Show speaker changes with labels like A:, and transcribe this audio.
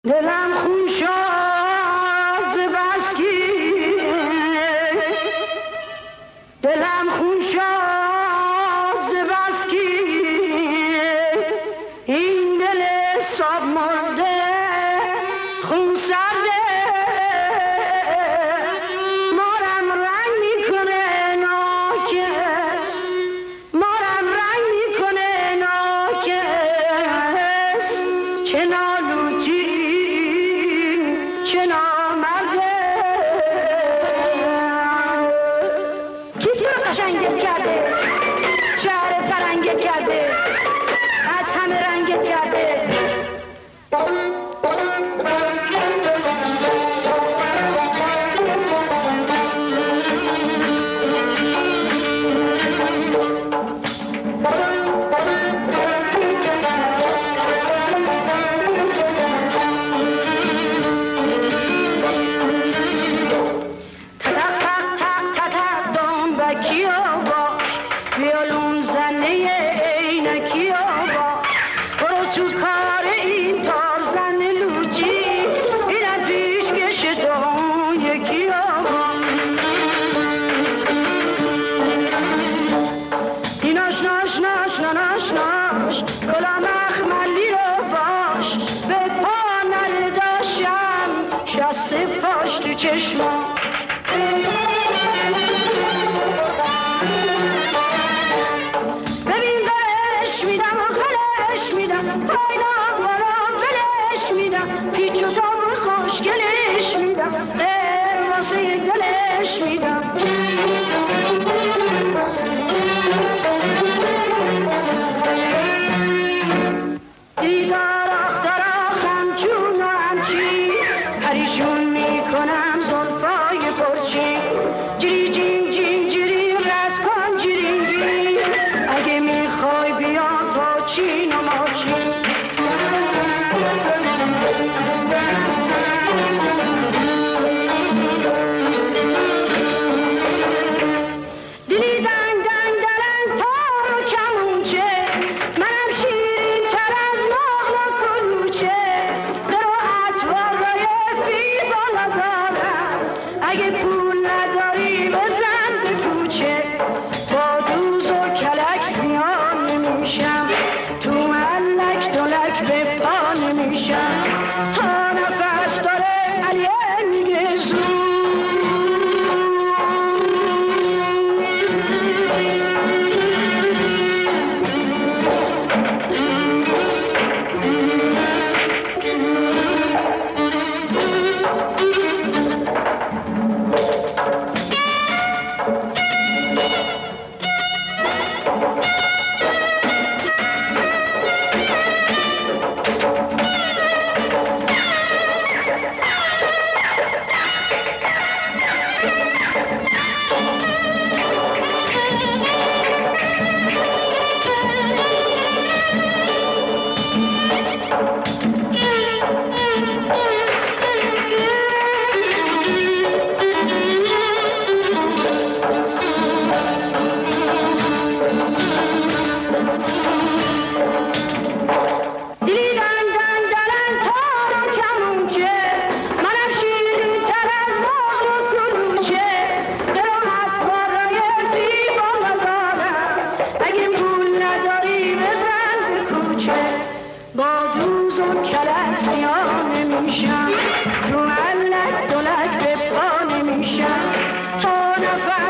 A: دلم خون شد ز بس که دلم خون شد ز بس که این دل صاب مرده خون سرده مارم رنگ میکنه ناکس مارم رنگ میکنه ناکس چه نالوتی چه نامرده کی تو رو قشنگت کرده شهر فرنگت کرده از همه رنگت کرده چشما ببین برش میدم و خلش میدم پایدام برام بلش میدم پیچ و تاب خوشگلش میدم واسه گلش میدم دیدار آختر آخم چون و همچی پریشون میکنم زلفای پرچی جری جین جین جری رد کن جری جین اگه میخوای بیا تا چین و ماچین دلی دنگ دنگ دلن تار و کمونچه منم شیرین تر از نقل و کلوچه درو اطوار فی بالا دارم اگه پول نداری بزن به کوچه با دوز و کلک زیان نمیشم تو ملک دلک به پا نمیشم تا نفس داره علیه میگه زود نمیشم تو ملک دلک به پا نمیشم تا نفس